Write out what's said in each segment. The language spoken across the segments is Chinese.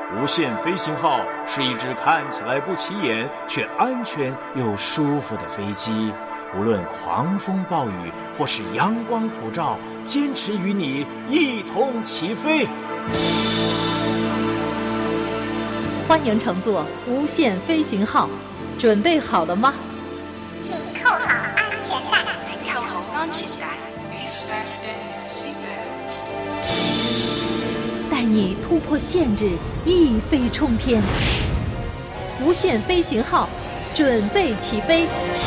无限飞行号是一只看起来不起眼却安全又舒服的飞机，无论狂风暴雨或是阳光普照，坚持与你一同起飞。 欢迎乘坐无限飞行号，准备好了吗？ 请扣好安全带。 请扣好安全带。 带你突破限制，一飞冲天。无限飞行号，准备起飞。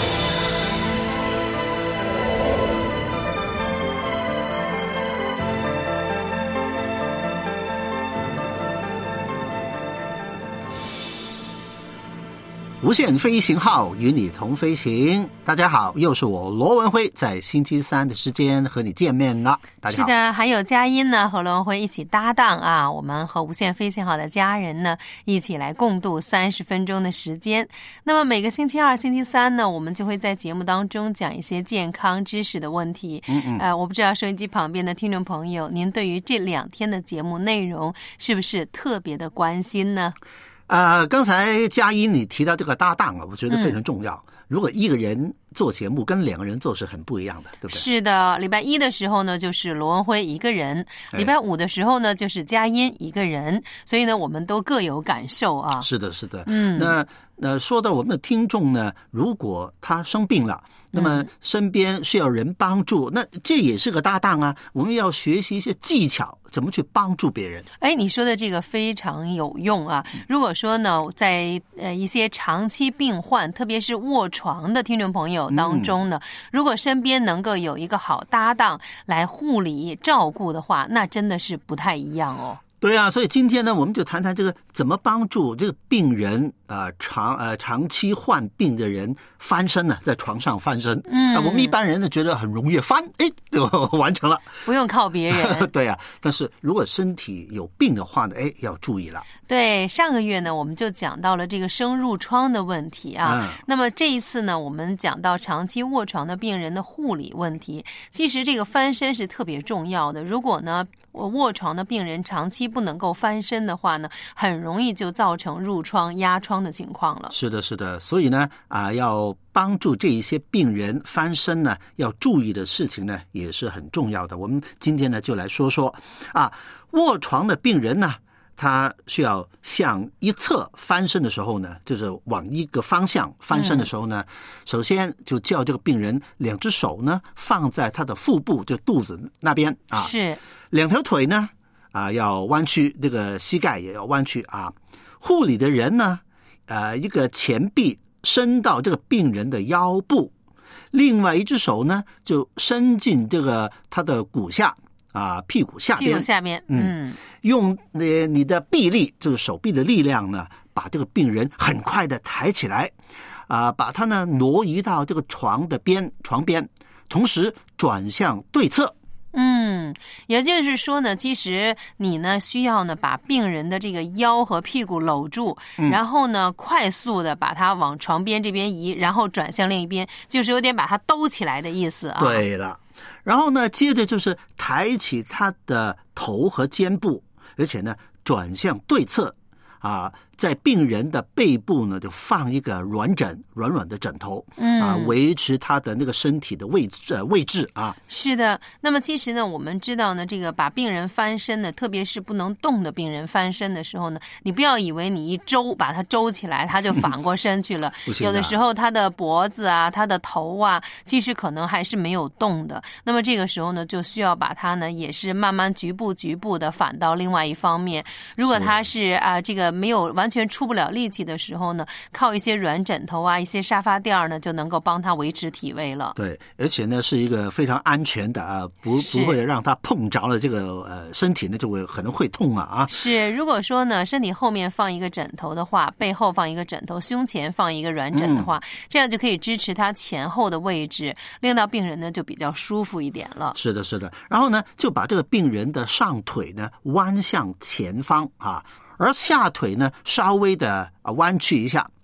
无限飞行号与你同飞行。大家好，又是我罗文辉在星期三的时间和你见面了。大家好。 是的，还有佳音呢，和罗文辉一起搭档啊，我们和无限飞行号的家人呢一起来共度30分钟的时间。那么每个星期二、星期三呢，我们就会在节目当中讲一些健康知识的问题。我不知道收音机旁边的听众朋友，您对于这2天的节目内容是不是特别的关心呢？ 刚才佳音你提到这个搭档啊，我觉得非常重要。如果一个人做节目跟2个人做是很不一样的，对不对？是的， 礼拜一的时候呢，就是罗文辉一个人；礼拜5的时候呢，就是佳音一个人。所以呢，我们都各有感受啊。 是的，是的。那说到我们的听众呢，如果他生病了，那么身边需要人帮助，那这也是个搭档啊。我们要学习一些技巧，怎么去帮助别人。 你说的这个非常有用啊。如果说呢，在一些长期病患，特别是卧床的听众朋友当中呢，如果身边能够有一个好搭档来护理照顾的话，那真的是不太一样哦。 对啊，所以今天呢，我们就谈谈这个怎么帮助这个病人长期患病的人翻身呢，在床上翻身。我们一般人呢觉得很容易翻，就完成了， 不用靠别人。 对啊，但是如果身体有病的话呢，要注意了。 对，上个月呢，我们就讲到了这个生褥疮的问题啊。那么这一次呢，我们讲到长期卧床的病人的护理问题。其实这个翻身是特别重要的。如果呢，卧床的病人长期不能够翻身的话呢，很容易就造成褥疮、压疮的情况了。 是的，是的。所以呢，要帮助这一些病人翻身呢，要注意的事情呢，也是很重要的。我们今天呢，就来说说卧床的病人呢，他需要向一侧翻身的时候呢，就是往一个方向翻身的时候呢，首先就叫这个病人2只手呢放在他的腹部，就肚子那边啊， 是 2条腿呢要弯曲，这个膝盖也要弯曲啊。护理的人呢，一个前臂伸到这个病人的腰部，另外一只手呢就伸进这个他的骨下屁股下边，用你的臂力，就是手臂的力量呢，把这个病人很快的抬起来，把他呢挪移到这个床边，同时转向对侧。 也就是说呢，其实你呢需要呢把病人的这个腰和屁股搂住，然后呢快速的把他往床边这边移，然后转向另一边，就是有点把他兜起来的意思啊。 对了，然后呢接着就是抬起他的头和肩部，而且呢转向对侧在病人的背部呢就放一个软软的枕头，维持他的那个身体的位置啊。 是的，那么其实呢，我们知道呢，这个把病人翻身呢，特别是不能动的病人翻身的时候呢，你不要以为你一把他周起来，他就反过身去了。有的时候他的脖子他的头其实可能还是没有动的。那么这个时候呢，就需要把他呢，也是慢慢局部的反到另外一方面。如果他是这个没有完全出不了力气的时候呢，靠一些软枕头一些沙发垫呢，就能够帮他维持体位了。 对，而且呢是一个非常安全的不会让他碰着了这个身体呢就可能会痛是，如果说呢身体后面放一个枕头的话，背后放一个枕头，胸前放一个软枕的话，这样就可以支持他前后的位置，令到病人呢就比较舒服一点了。 是的，是的。然后呢就把这个病人的上腿呢弯向前方而下腿呢稍微的弯曲一下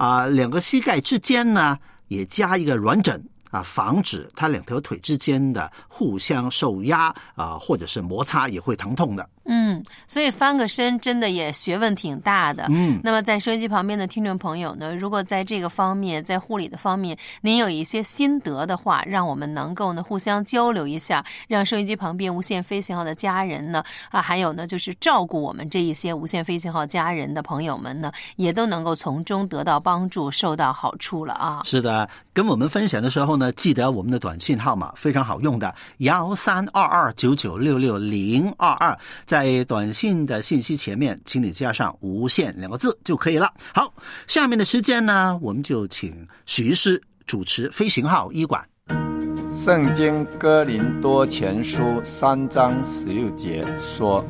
2个膝盖之间呢也加一个软枕防止它2条腿之间的互相受压或者是摩擦也会疼痛的。 所以翻个身真的也学问挺大的。那么在收音机旁边的听众朋友呢，如果在这个方面，在护理的方面，您有一些心得的话，让我们能够呢互相交流一下，让收音机旁边无限飞行号的家人呢还有呢就是照顾我们这一些无限飞行号家人的朋友们呢，也都能够从中得到帮助，受到好处了啊。 是的，跟我们分享的时候呢，记得我们的短信号码非常好用的13229966022，在短信的信息前面请你加上无限2个字就可以了。好，下面的时间呢，我们就请许医师主持飞行号医馆。 圣经哥林多前书3章16节说，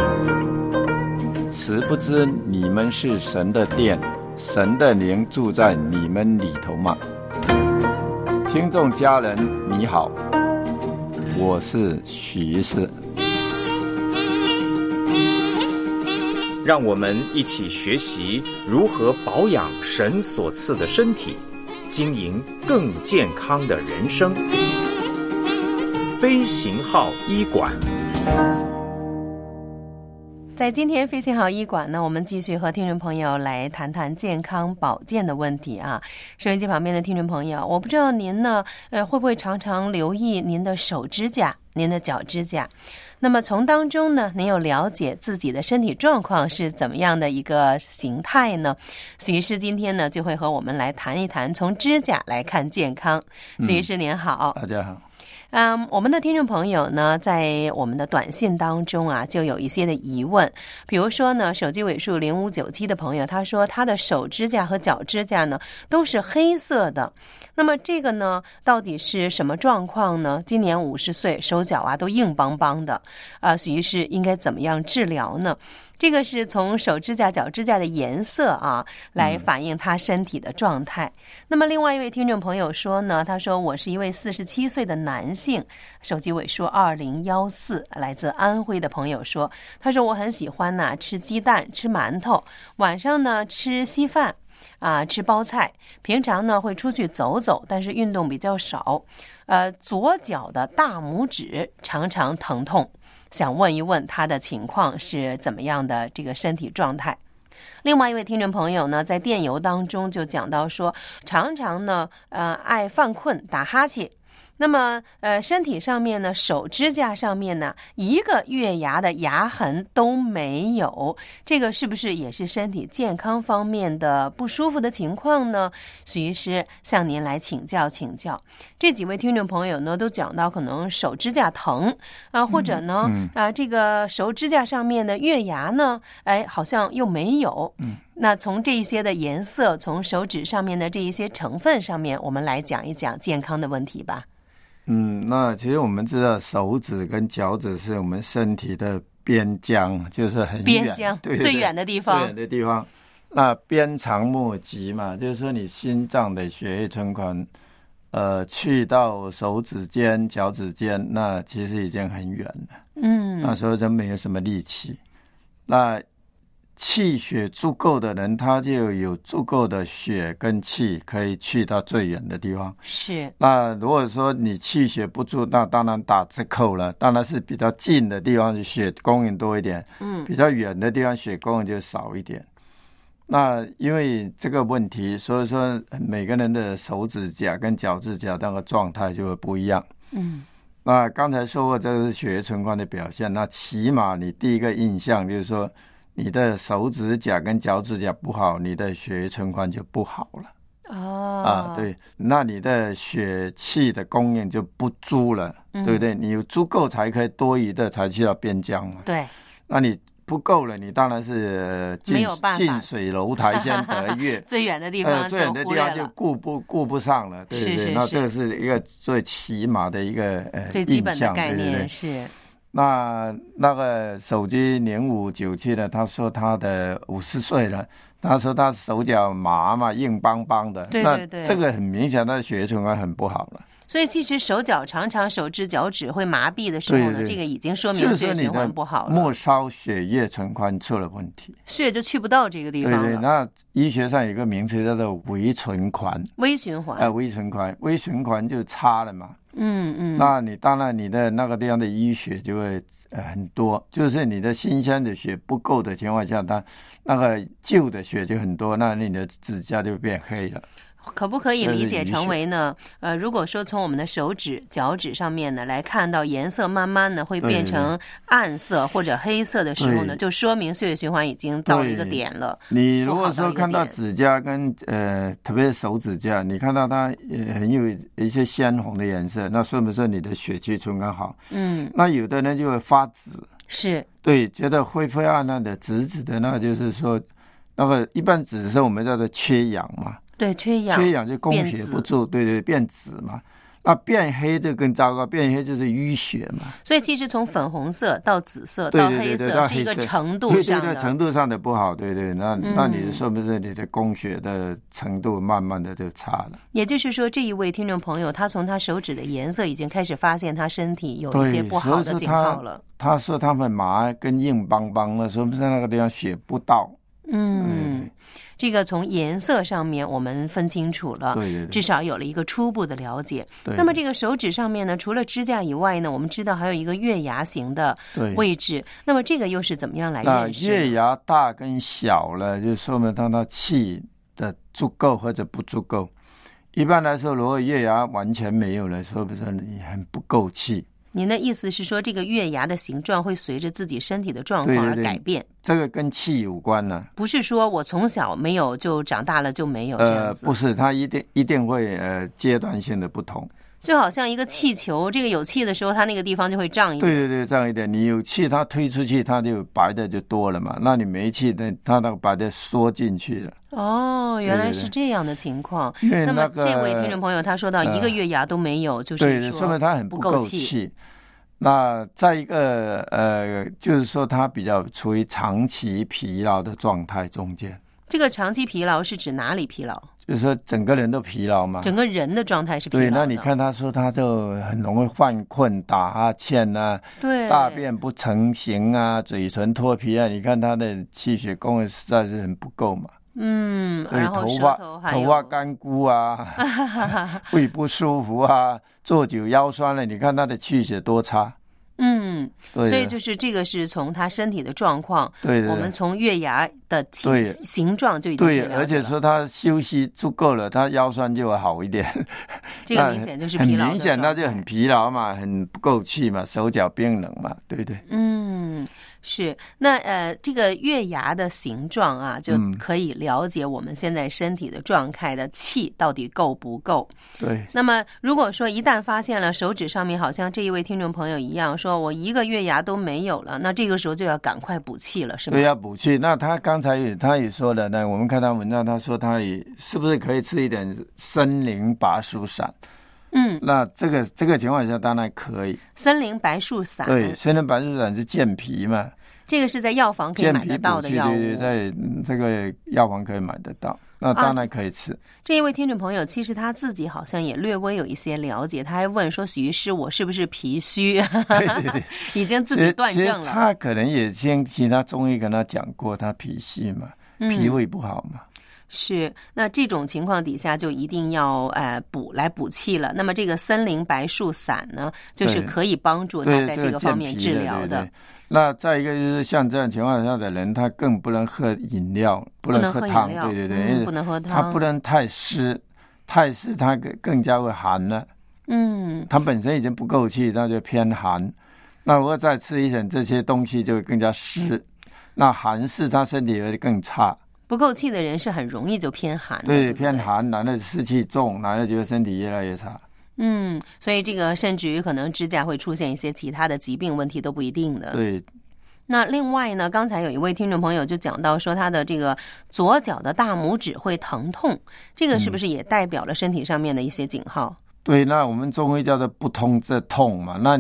此不知你们是神的殿，神的灵住在你们里头吗？听众家人你好，我是许医师。 让我们一起学习如何保养神所赐的身体，经营更健康的人生。飞行号医馆。 在今天飞行号医馆呢，我们继续和听众朋友来谈谈健康保健的问题啊。收音机旁边的听众朋友，我不知道您呢会不会常常留意您的手指甲、您的脚指甲，那么从当中呢，您有了解自己的身体状况是怎么样的一个形态呢？许医师今天呢就会和我们来谈一谈从指甲来看健康。许医师您好。 大家好。 我们的听众朋友呢，在我们的短信当中啊，就有一些的疑问。比如说呢，手机尾数0597的朋友，他说他的手指甲和脚指甲呢都是黑色的。那么这个呢，到底是什么状况呢？今年50岁，手脚啊都硬邦邦的。许医师应该怎么样治疗呢？这个是从手指甲、脚指甲的颜色啊，来反映他身体的状态。那么另外一位听众朋友说呢，他说我是一位47岁的男性，手机尾数2014，来自安徽的朋友说，他说我很喜欢吃鸡蛋、吃馒头，晚上呢吃稀饭吃包菜，平常呢会出去走走，但是运动比较少。左脚的大拇指常常疼痛。想问一问他的情况是怎么样的这个身体状态。另外一位听众朋友呢，在电邮当中就讲到说，常常呢爱犯困打哈欠，那么身体上面呢，手指甲上面呢一个月牙的牙痕都没有，这个是不是也是身体健康方面的不舒服的情况呢？许医师向您来请教。这几位听众朋友呢都讲到可能手指甲疼或者呢这个手指甲上面的月牙呢好像又没有。那从这一些的颜色，从手指上面的这一些成分上面，我们来讲一讲健康的问题吧。 那其实我们知道手指跟脚趾是我们身体的边疆，就是很远， 边疆，对，最远的地方。 最远的地方。那鞭长莫及嘛，就是说你心脏的血液存款，去到手指尖、脚趾尖，那其实已经很远了。那时候就没有什么力气。那气血足够的人，他就有足够的血跟气可以去到最远的地方。 是。 那如果说你气血不足，那当然打折扣了。当然是比较近的地方血供应多一点，比较远的地方血供应就少一点。那因为这个问题，所以说每个人的手指甲跟脚趾甲那个状态就会不一样。那刚才说过这个是血液存款的表现，那起码你第一个印象就是说，你的手指甲跟脚趾甲不好，你的血液存款就不好了。对，那你的血气的供应就不足了，对不对？你有足够才可以多余的才去到边疆嘛。 对， 那你不够了，你当然是近水楼台先得月。 最远的地方最远的地方就顾不上了，对不对？ 是。 那这个是一个最起码的一个最基本的概念， 对对对是。 那个手机0597的，他说他的50岁了，他说他手脚麻嘛，硬邦邦的。 对对对。 那这个很明显，他的血液存款很不好了。 所以其实手脚常常手指脚趾会麻痹的时候呢， 对对， 这个已经说明血液循环不好了， 末梢血液循环出了问题， 血就去不到这个地方了。 对对，那医学上有一个名词叫做微循环， 微循环， 微循环就差了嘛。那你当然你的那个地方的淤血就会很多，就是你的新鲜的血不够的情况下，它那个旧的血就很多，那你的指甲就变黑了。 可不可以理解成为呢？如果说从我们的手指、脚趾上面呢来看到颜色慢慢的会变成暗色或者黑色的时候呢，就说明血液循环已经到了一个点了。 你如果说看到指甲跟特别是手指甲，你看到它很有一些鲜红的颜色，那说明说你的血气循环好。那有的人就会发紫， 是对，觉得灰灰暗暗的、紫紫的，那就是说那个一般紫色我们叫做缺氧嘛。 对，缺氧就供血不足，对，变紫嘛。那变黑就更糟糕，变黑就是淤血嘛。 所以其实从粉红色到紫色到黑色是一个程度上的， 对，程度上的不好，对。那你说不是你的供血的程度慢慢的就差了。 也就是说，这一位听众朋友，他从他手指的颜色已经开始发现他身体有一些不好的警号了。 他说他们麻跟硬邦邦的，说不是那个地方血不到。 这个从颜色上面我们分清楚了， 对， 至少有了一个初步的了解。那么这个手指上面呢，除了指甲以外呢，我们知道还有一个月牙形的位置。那么这个又是怎么样来认识？ 月牙大跟小了，就说明它气的足够或者不足够。一般来说，如果月牙完全没有了，说不是你很不够气。 您的意思是说，这个月牙的形状会随着自己身体的状况而改变？ 这个跟气有关呢。 不是说我从小没有就长大了就没有这样子。 不是，它一定会阶段性的不同。 就好像一个气球，这个有气的时候，它那个地方就会胀一点。 对，胀一点。你有气，它推出去，它就白的就多了嘛。那你没气，它那个白的缩进去了。 哦，原来是这样的情况。那么这位听众朋友他说到一个月牙都没有，就是说明他很不够气。那再一个就是说他比较处于长期疲劳的状态中间。 这个长期疲劳是指哪里疲劳？ 就是说整个人都疲劳嘛， 整个人的状态是疲劳的。 对，那你看他说他就很容易犯困、打哈欠啊， 对， 大便不成形啊，嘴唇脱皮啊，你看他的气血功能实在是很不够嘛。 然后头发干枯啊，胃不舒服啊，坐久腰酸了，你看他的气血多差。 所以就是这个是从他身体的状况， 对， 我们从月牙的形状就已经了解了。 对，而且说他休息足够了，他腰酸就会好一点。 这个明显就是疲劳的， 很明显他就很疲劳嘛，很不够气嘛，手脚冰冷嘛，对不对？ 是。那这个月牙的形状啊，就可以了解我们现在身体的状态的气到底够不够。 对。 那么如果说一旦发现了手指上面好像这一位听众朋友一样，说我一个月牙都没有了，那这个时候就要赶快补气了，是吗？ 对，要补气。那他刚才他也说了，那我们看他文章，他说他也是不是可以吃一点参苓拔术散？那这个情况下当然可以。 参苓白术散， 对，参苓白术散是健脾嘛。 这个是在药房可以买得到的药物， 对，在这个药房可以买得到，那当然可以吃。 这一位听众朋友其实他自己好像也略微有一些了解，他还问说许医师我是不是脾虚？对，已经自己断症了。 其实他可能也听其他中医跟他讲过，他脾虚嘛，脾胃不好嘛。 是，那这种情况底下就一定要补气了。那么这个参苓白术散呢，就是可以帮助他在这个方面治疗的。 那再一个就是像这样情况下的人，他更不能喝饮料，不能喝汤，对， 不能喝汤， 他不能太湿，太湿他更加会寒了。他本身已经不够气，那就偏寒。那如果再吃一点这些东西，就会更加湿。那寒湿他身体会更差。 不够气的人是很容易就偏寒的， 对，偏寒，然后湿气重，然后觉得身体越来越差。 所以这个甚至于可能指甲会出现一些其他的疾病问题都不一定的。 对。 那另外呢，刚才有一位听众朋友就讲到说他的这个左脚的大拇指会疼痛，这个是不是也代表了身体上面的一些警号？ 对，那我们中医叫做不通则痛嘛，那你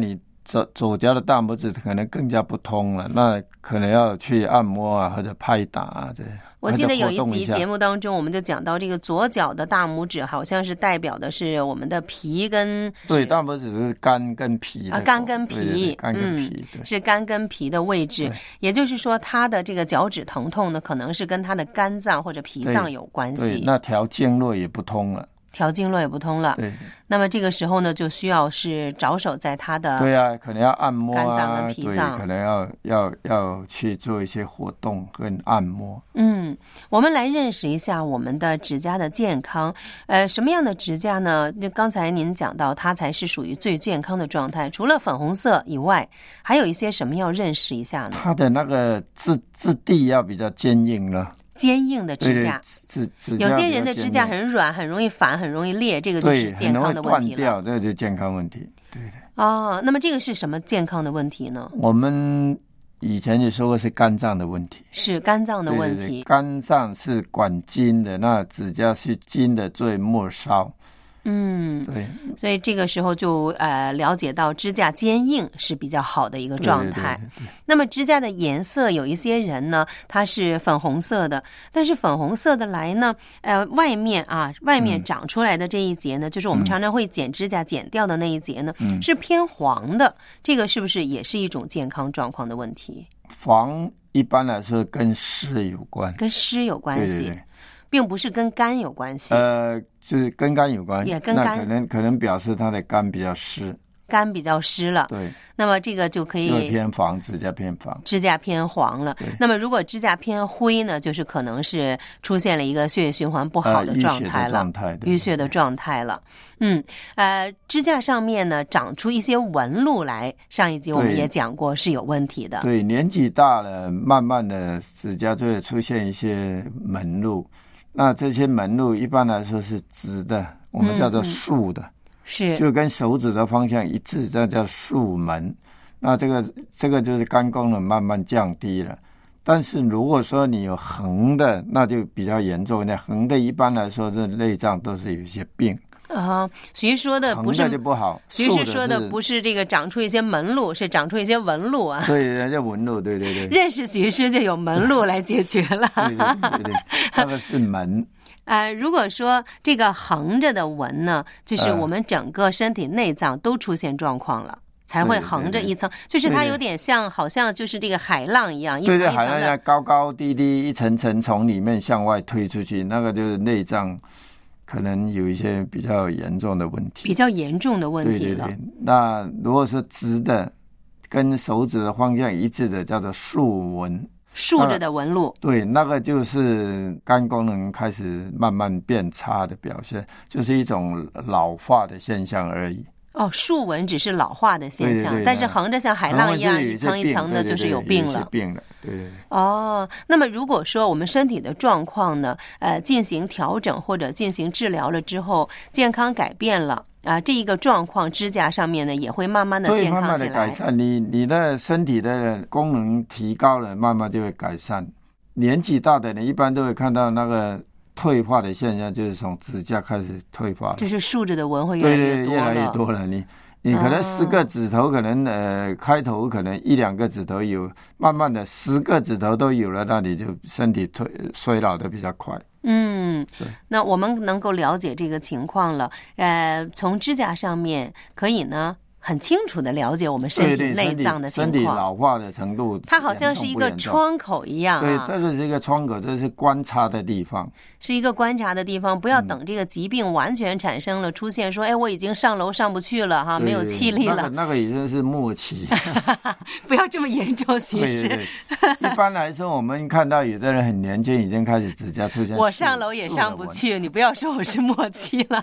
左脚的大拇指可能更加不通了，那可能要去按摩啊，或者拍打啊这样。 我记得有一集节目当中，我们就讲到这个左脚的大拇指好像是代表的是我们的皮跟对，大拇指是肝跟脾的肝跟脾， 对对对肝跟脾， 是肝跟脾的位置。也就是说，他的这个脚趾疼痛呢，可能是跟他的肝脏或者脾脏有关系。 对，那条经络也不通了。 条经络也不通了， 对。 那么这个时候呢，就需要是着手在他的对啊，可能要按摩啊， 肝脏跟脾脏， 可能要去做一些活动跟按摩。 我们来认识一下我们的指甲的健康。什么样的指甲呢？刚才您讲到，它才是属于最健康的状态。除了粉红色以外，还有一些什么要认识一下呢？ 它的那个质地要比较坚硬了。 坚硬的指甲，有些人的指甲很软，很容易反，很容易裂，这个就是健康的问题了。 断掉，这个就是健康问题。对对。 那么这个是什么健康的问题呢？ 我们以前也说过是肝脏的问题， 是肝脏的问题。 对对对，肝脏是管筋的，那指甲是筋的最末梢。对， 所以这个时候就了解到指甲坚硬是比较好的一个状态。 对。 那么指甲的颜色，有一些人呢，它是粉红色的，但是粉红色的来呢，外面长出来的这一节呢，就是我们常常会剪指甲剪掉的那一节呢，是偏黄的。这个是不是也是一种健康状况的问题？ 黄一般来说跟湿有关， 跟湿有关系。对，并不是跟肝有关系。 就是跟肝有关， 也跟肝， 那可能表示它的肝比较湿， 肝比较湿了。 对， 那么这个就可以偏黄，指甲偏黄， 指甲偏黄了。那么如果指甲偏灰呢，就是可能是出现了一个血液循环不好的状态了，淤血的状态了。指甲上面呢长出一些纹路来，上一集我们也讲过是有问题的。 对，年纪大了，慢慢的指甲就会出现一些纹路。那这些纹路一般来说是直的，我们叫做竖的， 是就跟手指的方向一致，这叫竖纹。那这个就是肝功能慢慢降低了。但是如果说你有横的，那就比较严重一点。横的一般来说，这内脏都是有一些病。 徐说的不是横的就不好， 徐是说的不是这个长出一些门路，是长出一些纹路啊。 对，叫纹路，对对对。 认识徐师就有门路来解决了。 对，那个是门。 如果说这个横着的纹呢，就是我们整个身体内脏都出现状况了。才会横着一层，就是它有点像，好像就是这个海浪一样，一层一层的， 海浪一样高高低低，一层层从里面向外推出去，那个就是内脏可能有一些比较严重的问题， 比较严重的问题了。 对。那如果是直的，跟手指的方向一致的，叫做竖纹， 竖着的纹路。 对，那个就是肝功能开始慢慢变差的表现，就是一种老化的现象而已。 竖纹只是老化的现象，对，但是横着像海浪一样一层一层的，就是有病了。 对。 那么如果说我们身体的状况呢，进行调整或者进行治疗了之后，健康改变了这一个状况，指甲上面呢也会慢慢的健康起来， 慢慢的改善。你的身体的功能提高了，慢慢就会改善。年纪大的人一般都会看到那个退化的现象，就是从指甲开始退化， 就是竖着的纹会越来越多了。 对，越来越多了。你可能10个指头，可能开头可能1-2个指头有，慢慢的10个指头都有了，那你就身体衰老的比较快。 对。那我们能够了解这个情况了。从指甲上面可以呢很清楚的了解我们身体内脏的情况， 身体老化的程度， 它好像是一个窗口一样。 对，这是一个窗口，这是观察的地方， 是一个观察的地方。不要等这个疾病完全产生了，出现说，我已经上楼上不去了没有气力了， 那个已经是末期。 不要这么严重，徐师。 对。一般来说，我们看到有的人很年轻，已经开始指甲出现。 我上楼也上不去，你不要说我是末期了。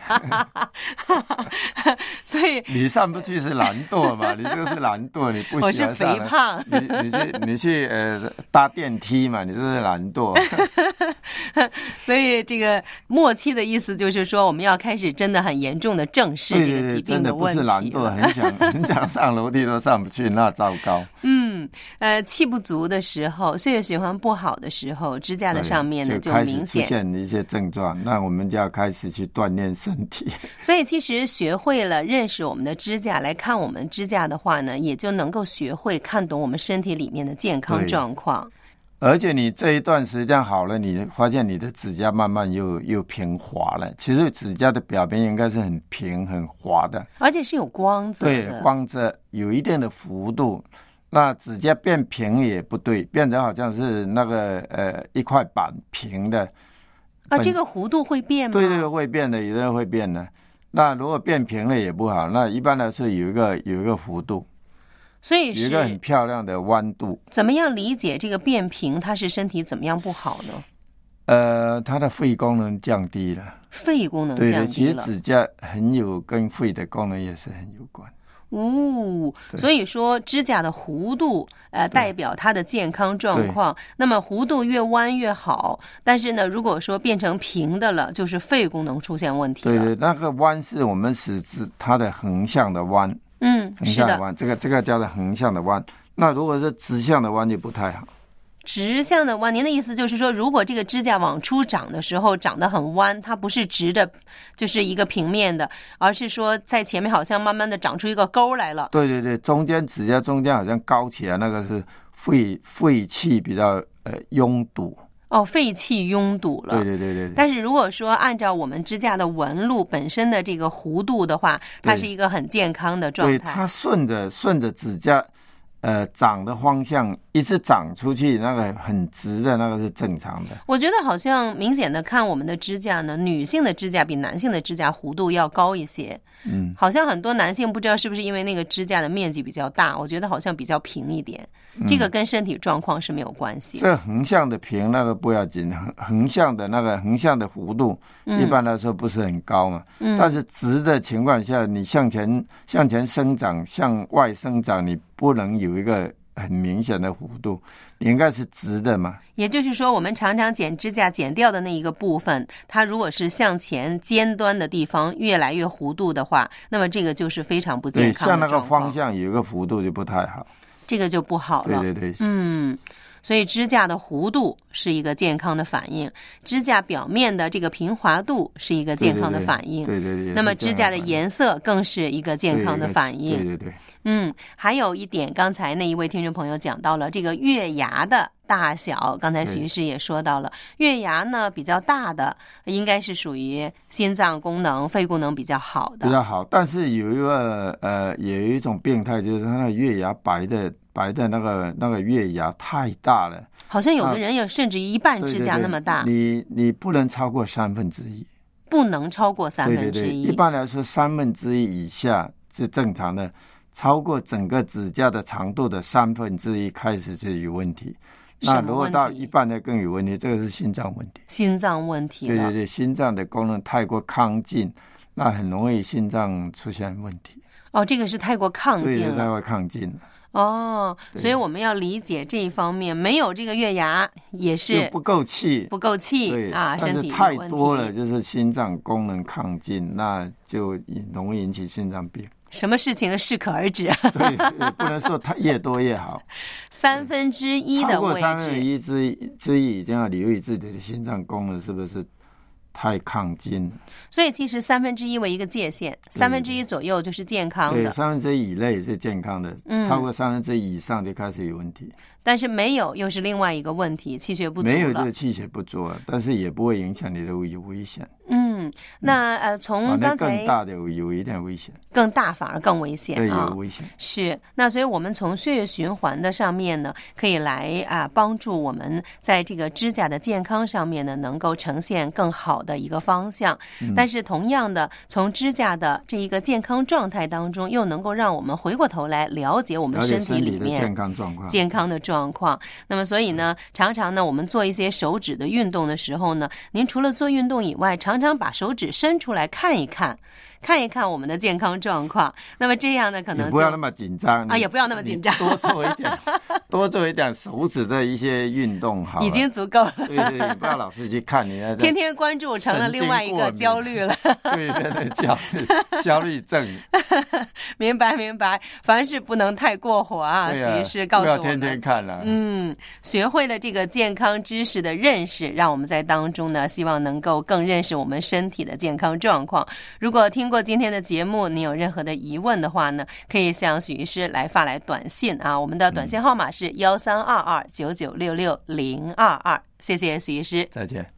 所以你上不去是懒惰嘛？你这个是懒惰，你不喜欢上。 我是肥胖。 你去搭电梯嘛？你这是懒惰。 所以这个末期的意思就是说，我们要开始真的很严重的正视这个疾病的问题。 真的不是懒惰，很想上楼梯都上不去，那糟糕。 气不足的时候，血液循环不好的时候，指甲的上面呢就明显出现一些症状，那我们就要开始去锻炼身体。 所以其实学会了认识我们的指甲，来看我们指甲的话呢，也就能够学会看懂我们身体里面的健康状况。 而且你这一段时间好了，你发现你的指甲慢慢又平滑了。其实指甲的表面应该是很平很滑的， 而且是有光泽的。 对，光泽有一定的幅度。那指甲变平也不对，变成好像是那个一块板平的。 这个弧度会变吗？ 对对，会变的，有的人会变的。那如果变平了也不好，那一般来说有一个幅度。 所以是有一个很漂亮的弯度。 怎么样理解这个变平？它是身体怎么样不好呢？ 它的肺功能降低了。 肺功能降低了。 对，其实指甲很有跟肺的功能也是很有关。 所以说指甲的弧度代表它的健康状况，那么弧度越弯越好，但是呢如果说变成平的了，就是肺功能出现问题了。 对对，那个弯是我们使之它的横向的弯，横向的弯，这个叫做横向的弯。那如果是直向的弯就不太好。 直向的弯，您的意思就是说，如果这个指甲往出长的时候长得很弯，它不是直的，就是一个平面的，而是说在前面好像慢慢的长出一个沟来了。 对对对，指甲中间好像高起来，那个是肺气比较拥堵。 肺气拥堵了。 对对对 对。 但是如果说按照我们指甲的纹路本身的这个弧度的话，它是一个很健康的状态。 对，它顺着指甲长的方向一直长出去，那个很直的那个是正常的。 我觉得好像明显的看我们的指甲呢，女性的指甲比男性的指甲弧度要高一些。好像很多男性不知道是不是因为那个指甲的面积比较大，我觉得好像比较平一点。这个跟身体状况是没有关系。 这横向的平那个不要紧，横向的弧度一般来说不是很高嘛。但是直的情况下，你向前生长，向外生长，你不能有一个很明显的弧度，你应该是直的嘛。 也就是说，我们常常剪指甲剪掉的那一个部分，它如果是向前尖端的地方越来越弧度的话，那么这个就是非常不健康的状况。 对，像那个方向有一个弧度就不太好， 这个就不好了。 对对对， 所以指甲的弧度是一个健康的反应，指甲表面的这个平滑度是一个健康的反应。 对对对。 那么指甲的颜色更是一个健康的反应。 对对对。 还有一点，刚才那一位听众朋友讲到了这个月牙的大小，刚才许医师也说到了，月牙呢比较大的应该是属于心脏功能、肺功能比较好的。 比较好，但是有一种病态，就是它的月牙白的那个月牙太大了， 好像有的人有甚至一半指甲那么大。 对对对，你不能超过1/3，不能超过1/3。 对对对，一般来说1/3以下是正常的，超过整个指甲的长度的1/3开始就有问题。那如果到一半的更有问题，这个是心脏问题。 心脏问题了。 对对对，心脏的功能太过亢进，那很容易心脏出现问题。 这个是太过亢进了。 对，太过亢进了。 所以我们要理解这一方面，没有这个月牙也是不够气， 对身体太多了就是心脏功能亢进，那就容易引起心脏病。 什么事情适可而止。 对，也不能说它越多越好。 1/3的位置， 超过1/3之一已经要留意自己的心脏功能是不是太亢进。 所以其实1/3为一个界限，1/3左右就是健康的。 对，1/3以内是健康的，超过1/3以上就开始有问题。 但是没有又是另外一个问题，气血不足了。 没有就气血不足，但是也不会影响你的危险。 那从刚才更大的有一点危险， 更大反而更危险。 对，有危险。 是，那所以我们从血液循环的上面呢，可以来帮助我们在这个指甲的健康上面呢，能够呈现更好的一个方向。但是同样的，从指甲的这一个健康状态当中，又能够让我们回过头来了解我们身体里面健康状况、 健康的状况。那么所以呢，常常呢，我们做一些手指的运动的时候呢，您除了做运动以外，常常把手指伸出来看一看， 看一看我们的健康状况。那么这样呢，可能也不要那么紧张啊，也不要那么紧张， 多做一点手指的一些运动好了， 已经足够了。 对对，不要老是去看你天天关注成了另外一个焦虑了。 对对对，焦虑症。 明白，凡事不能太过火啊。徐医师告诉我们， 不要天天看了。 学会了这个健康知识的认识，让我们在当中呢，希望能够更认识我们身体的健康状况。如果听过今天的节目，你有任何的疑问的话呢，可以向许医师来发来短信啊。我们的短信号码是1322996622。谢谢许医师， 再见。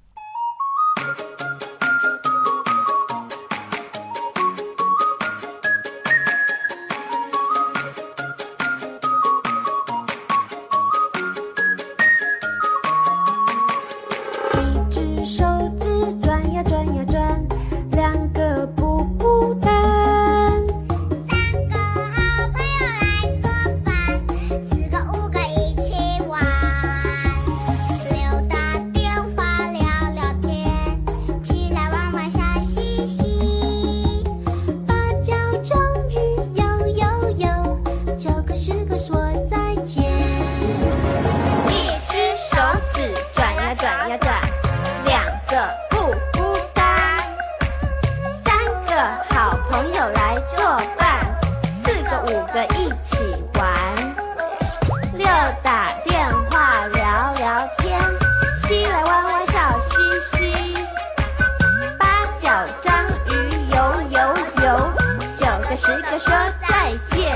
说再见。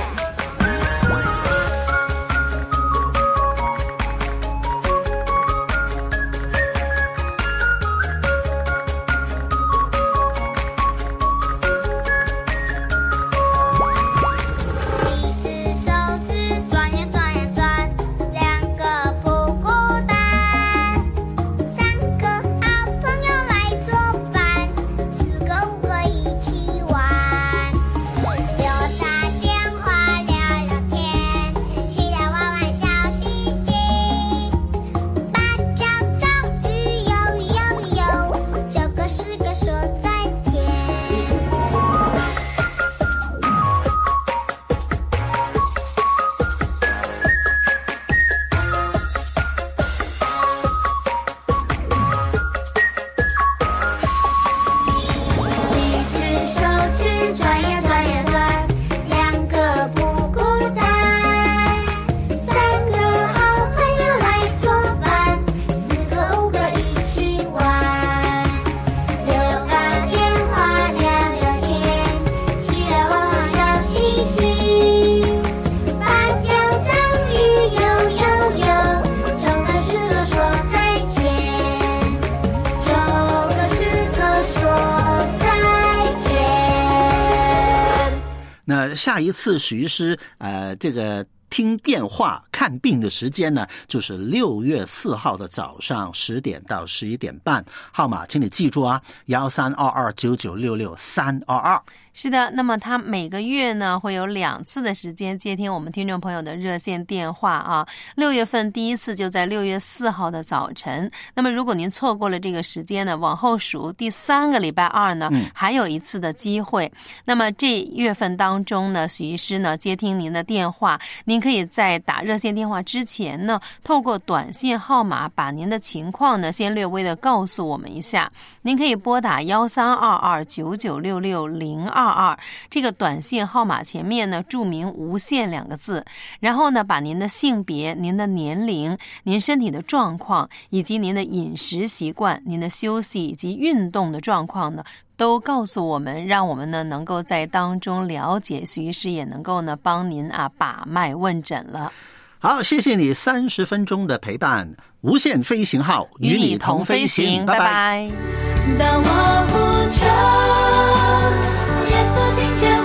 那下一次许医师这个听电话看病的时间呢，就是6月4号的早上10点到11点半，号码请你记住啊，132299663222。 是的，那么他每个月呢会有2次的时间接听我们听众朋友的热线电话啊。6月份第一次就在6月4号的早晨。那么如果您错过了这个时间呢，往后数第3个礼拜二呢，还有一次的机会。那么这月份当中呢，许医师呢接听您的电话，您可以在打热线电话之前呢，透过短信号码把您的情况呢先略微的告诉我们一下。您可以拨打132299660222，这个短信号码前面呢注明无线2个字，然后呢把您的性别、您的年龄、您身体的状况以及您的饮食习惯、您的休息以及运动的状况呢都告诉我们，让我们呢能够在当中了解，许医师也能够呢帮您把脉问诊了。 好，谢谢你30分钟的陪伴，无限飞行号与你同飞行，拜拜。 当我呼求耶稣，请接我。